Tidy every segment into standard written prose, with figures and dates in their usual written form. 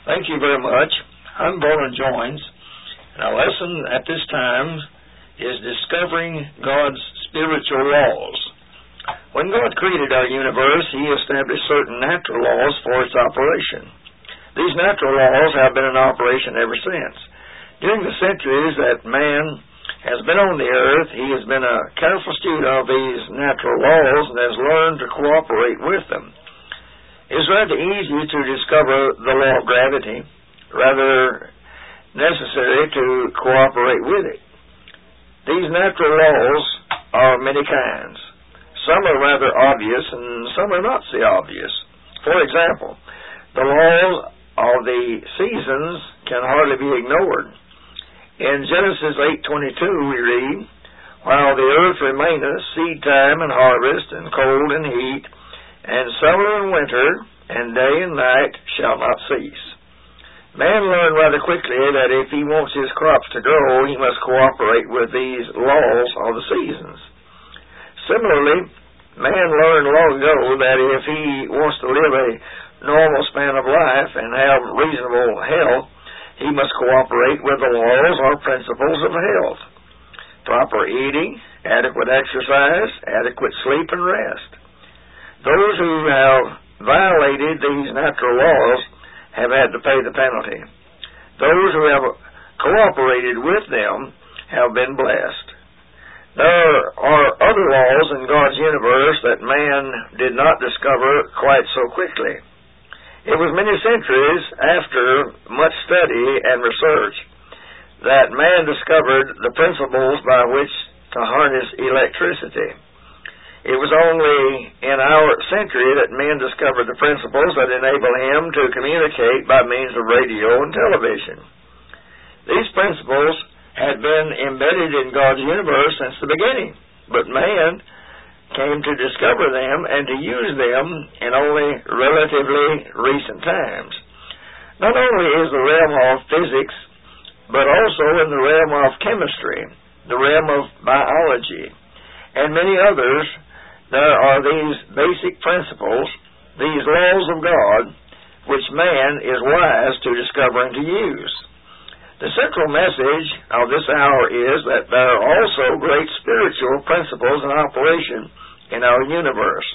Thank you very much. I'm Vernon Joins, and our lesson at this time is Discovering God's Spiritual Laws. When God created our universe, He established certain natural laws for its operation. These natural laws have been in operation ever since. During the centuries that man has been on the earth, he has been a careful student of these natural laws and has learned to cooperate with them. It is rather easy to discover the law of gravity, rather necessary to cooperate with it. These natural laws are many kinds. Some are rather obvious and some are not so obvious. For example, the law of the seasons can hardly be ignored. In Genesis 8:22 we read, "While the earth remaineth, seed time and harvest, and cold and heat, and summer and winter, and day and night shall not cease." Man learned rather quickly that if he wants his crops to grow, he must cooperate with these laws of the seasons. Similarly, man learned long ago that if he wants to live a normal span of life and have reasonable health, he must cooperate with the laws or principles of health. Proper eating, adequate exercise, adequate sleep and rest. Those who have violated these natural laws have had to pay the penalty. Those who have cooperated with them have been blessed. There are other laws in God's universe that man did not discover quite so quickly. It was many centuries after much study and research that man discovered the principles by which to harness electricity. It was only in our century that men discovered the principles that enable him to communicate by means of radio and television. These principles had been embedded in God's universe since the beginning, but man came to discover them and to use them in only relatively recent times. Not only is the realm of physics, but also in the realm of chemistry, the realm of biology, and many others, there are these basic principles, these laws of God, which man is wise to discover and to use. The central message of this hour is that there are also great spiritual principles in operation in our universe.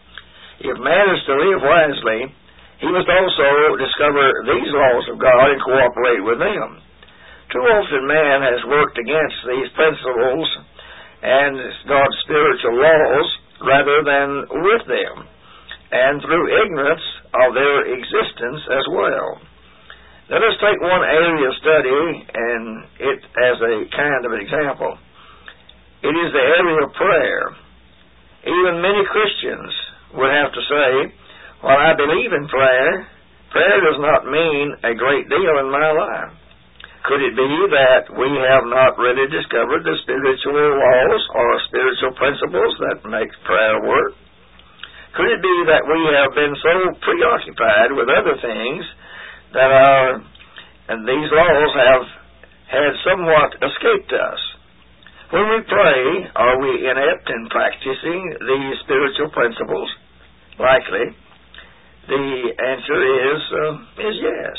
If man is to live wisely, he must also discover these laws of God and cooperate with them. Too often man has worked against these principles and God's spiritual laws rather than with them, and through ignorance of their existence as well. Let us take one area of study and it as a kind of an example. It is the area of prayer. Even many Christians would have to say, "While I believe in prayer, prayer does not mean a great deal in my life." Could it be that we have not really discovered the spiritual laws or spiritual principles that make prayer work? Could it be that we have been so preoccupied with other things that these laws have had somewhat escaped us? When we pray, are we inept in practicing these spiritual principles? Likely. The answer is yes.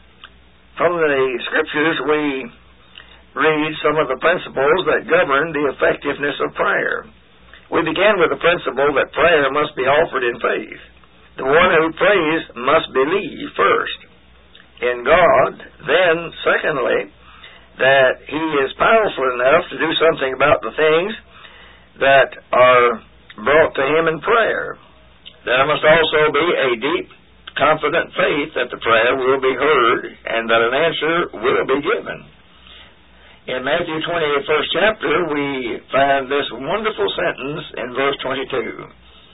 From the Scriptures, we read some of the principles that govern the effectiveness of prayer. We begin with the principle that prayer must be offered in faith. The one who prays must believe first in God, then, secondly, that He is powerful enough to do something about the things that are brought to Him in prayer. There must also be a deep, confident faith that the prayer will be heard and that an answer will be given. In Matthew 21st chapter, we find this wonderful sentence in verse 22.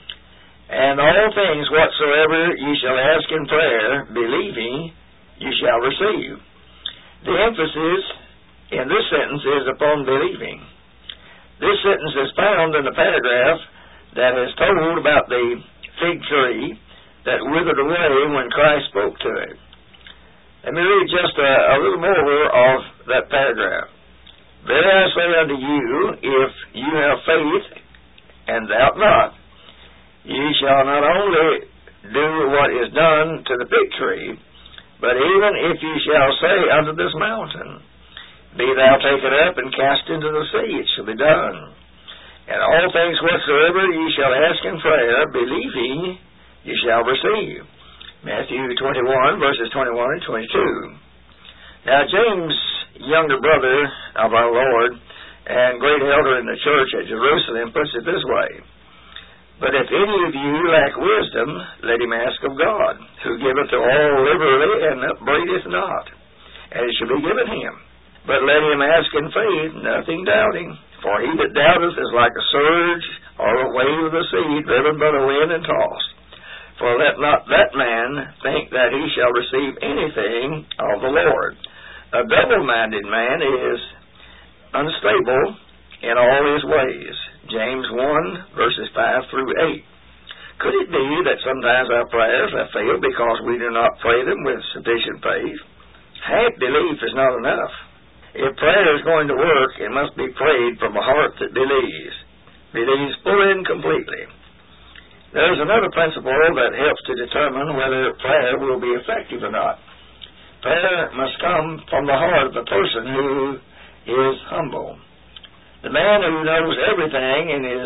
"And all things whatsoever ye shall ask in prayer, believing, ye shall receive." The emphasis in this sentence is upon believing. This sentence is found in the paragraph that is told about the fig tree that withered away when Christ spoke to it. Let me read just a little more of that paragraph. "Verily I say unto you, if you have faith and doubt not, ye shall not only do what is done to the fig tree, But even if ye shall say unto this mountain, Be thou taken up and cast into the sea, it shall be done. And all things whatsoever ye shall ask in prayer, believing, ye shall receive. Matthew 21, verses 21 and 22. Now James, younger brother of our Lord, and great elder in the church at Jerusalem, puts it this way: But if any of you lack wisdom, let him ask of God, who giveth to all liberally and upbraideth not, and it shall be given him. But let him ask in faith, nothing doubting. For he that doubteth is like a surge or a wave of the sea, driven by the wind and tossed. For let not that man think that he shall receive anything of the Lord. A double-minded man is unstable in all his ways. James 1, verses 5 through 8. Could it be that sometimes our prayers have failed because we do not pray them with sufficient faith? Half belief is not enough. If prayer is going to work, it must be prayed from a heart that believes fully and completely. There is another principle that helps to determine whether prayer will be effective or not. Prayer must come from the heart of the person who is humble. The man who knows everything and is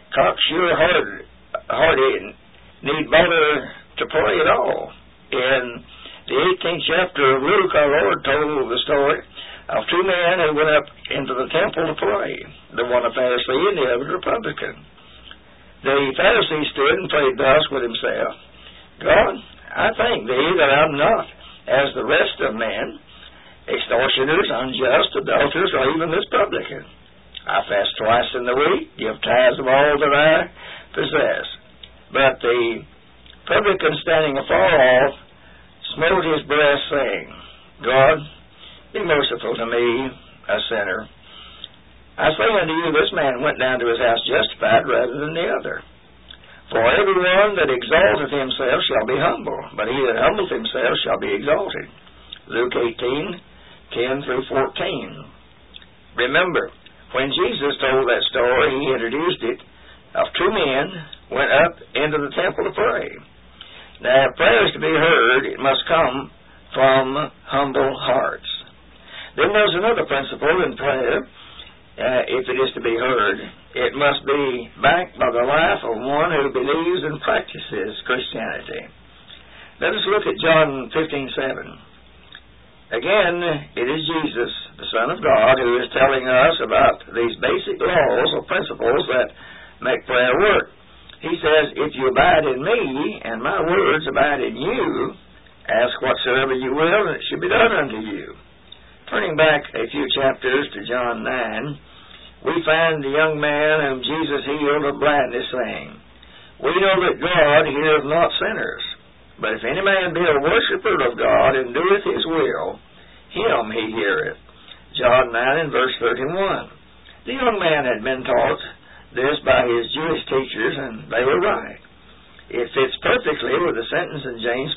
cocksure-hearted need bother to pray at all. In the 18th chapter of Luke, our Lord told the story of two men who went up into the temple to pray, the one a Pharisee and the other a publican. The Pharisee stood and prayed thus with himself: God, I thank thee that I'm not as the rest of men, extortioners, unjust, adulterers, or even this publican. I fast twice in the week, give tithes of all that I possess. But the publican, standing afar off, smote his breast, saying, God, be merciful to me, a sinner. I say unto you, this man went down to his house justified rather than the other. For everyone that exalteth himself shall be humble, but he that humbleth himself shall be exalted. Luke 18, 10 through 14. Remember, when Jesus told that story, he introduced it of two men went up into the temple to pray. Now, if prayer is to be heard, it must come from humble hearts. Then there's another principle in prayer. If it is to be heard, it must be backed by the life of one who believes and practices Christianity. Let us look at John 15:7. Again, it is Jesus, the Son of God, who is telling us about these basic laws or principles that make prayer work. He says, If you abide in me, and my words abide in you, ask whatsoever you will, and it shall be done unto you. Turning back a few chapters to John 9, we find the young man whom Jesus healed of blindness, saying, We know that God heareth not sinners, but if any man be a worshipper of God, and doeth his will, him he heareth. John 9 and verse 31. The young man had been taught this by his Jewish teachers, and they were right. It fits perfectly with the sentence in James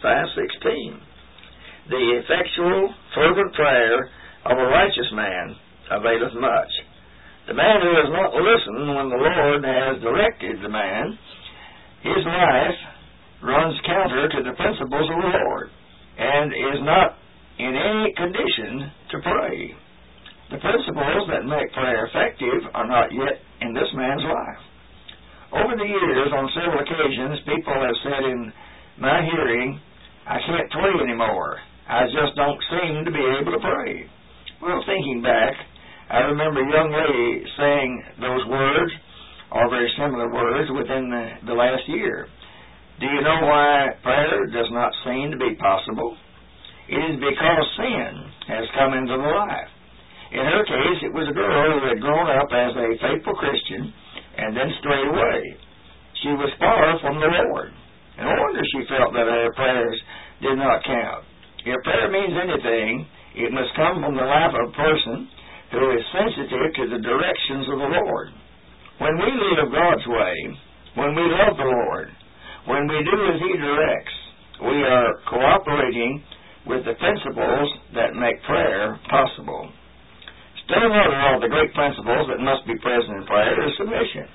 5:16. The effectual, fervent prayer of a righteous man availeth much. The man who has not listened when the Lord has directed the man, his life runs counter to the principles of the Lord, and is not in any condition to pray. The principles that make prayer effective are not yet in this man's life. Over the years, on several occasions, people have said in my hearing, I can't pray anymore. I just don't seem to be able to pray. Well, thinking back, I remember a young lady saying those words, or very similar words, within the last year. Do you know why prayer does not seem to be possible? It is because sin has come into the life. In her case, it was a girl who had grown up as a faithful Christian and then strayed away. She was far from the Lord. No wonder she felt that her prayers did not count. If prayer means anything, it must come from the life of a person who is sensitive to the directions of the Lord. When we live God's way, when we love the Lord, when we do as He directs, we are cooperating with the principles that make prayer possible. Still another of the great principles that must be present in prayer is submission.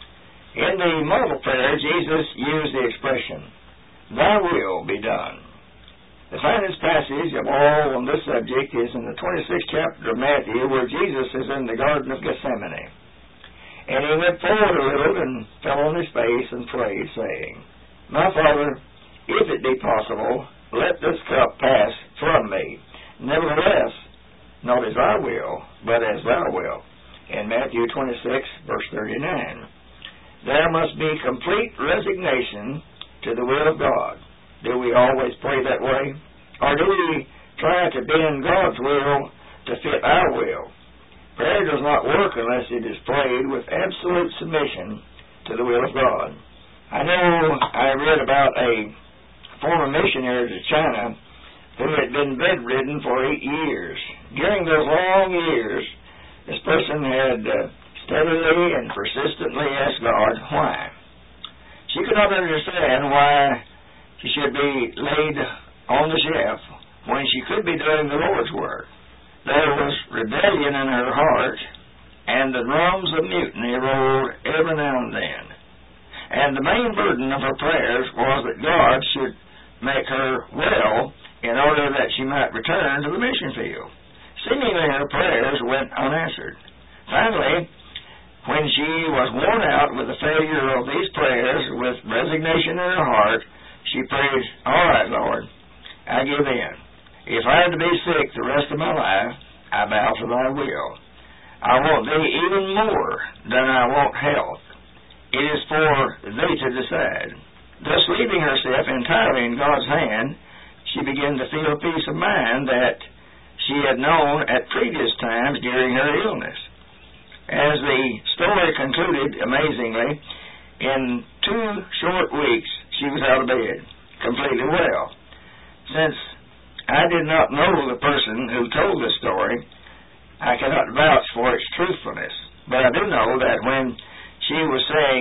In the model prayer, Jesus used the expression, Thy will be done. The finest passage of all on this subject is in the 26th chapter of Matthew, where Jesus is in the Garden of Gethsemane. And he went forward a little and fell on his face and prayed, saying, My Father, if it be possible, let this cup pass from me. Nevertheless, not as I will, but as thou wilt. In Matthew 26, verse 39. There must be complete resignation to the will of God. Do we always pray that way? Or do we try to bend God's will to fit our will? Prayer does not work unless it is prayed with absolute submission to the will of God. I know I read about a former missionary to China who had been bedridden for 8 years. During those long years, this person had steadily and persistently asked God why. She could not understand why she should be laid on the shelf when she could be doing the Lord's work. There was rebellion in her heart, and the drums of mutiny rolled every now and then. And the main burden of her prayers was that God should make her well in order that she might return to the mission field. Seemingly her prayers went unanswered. Finally, when she was worn out with the failure of these prayers, with resignation in her heart, she prayed, All right, Lord, I give in. If I am to be sick the rest of my life, I bow to thy will. I want thee even more than I want health. It is for thee to decide. Thus leaving herself entirely in God's hand, she began to feel a peace of mind that she had known at previous times during her illness. As the story concluded, amazingly, in 2 short weeks she was out of bed, completely well. Since I did not know the person who told the story, I cannot vouch for its truthfulness. But I do know that when she was saying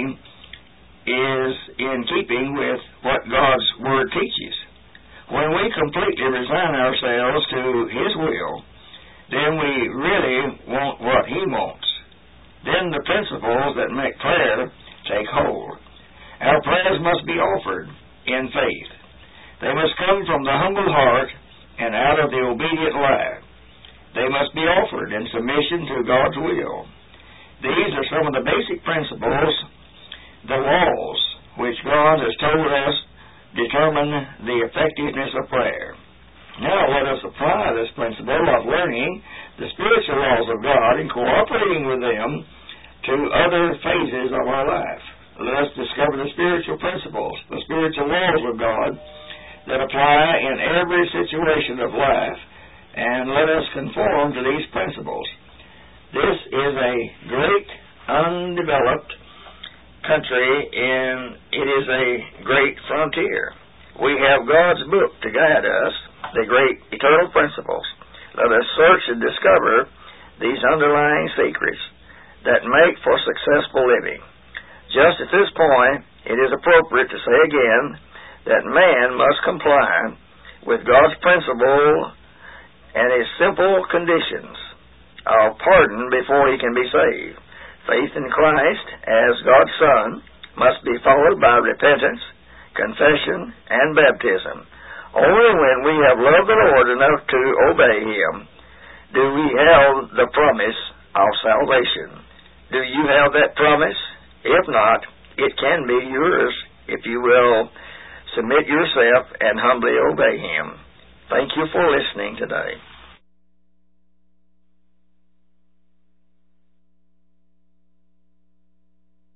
is in keeping with what God's Word teaches. When we completely resign ourselves to His will, then we really want what He wants. Then the principles that make prayer take hold. Our prayers must be offered in faith. They must come from the humble heart and out of the obedient life. They must be offered in submission to God's will. These are some of the basic principles, the laws, which God has told us determine the effectiveness of prayer. Now let us apply this principle of learning the spiritual laws of God and cooperating with them to other phases of our life. Let us discover the spiritual principles, the spiritual laws of God that apply in every situation of life, and let us conform to these principles. This is a great undeveloped country, and it is a great frontier. We have God's book to guide us, the great eternal principles. Let us search and discover these underlying secrets that make for successful living. Just at this point, it is appropriate to say again that man must comply with God's principle and his simple conditions of pardon before he can be saved. Faith in Christ as God's Son must be followed by repentance, confession, and baptism. Only when we have loved the Lord enough to obey Him do we have the promise of salvation. Do you have that promise? If not, it can be yours if you will submit yourself and humbly obey Him. Thank you for listening today.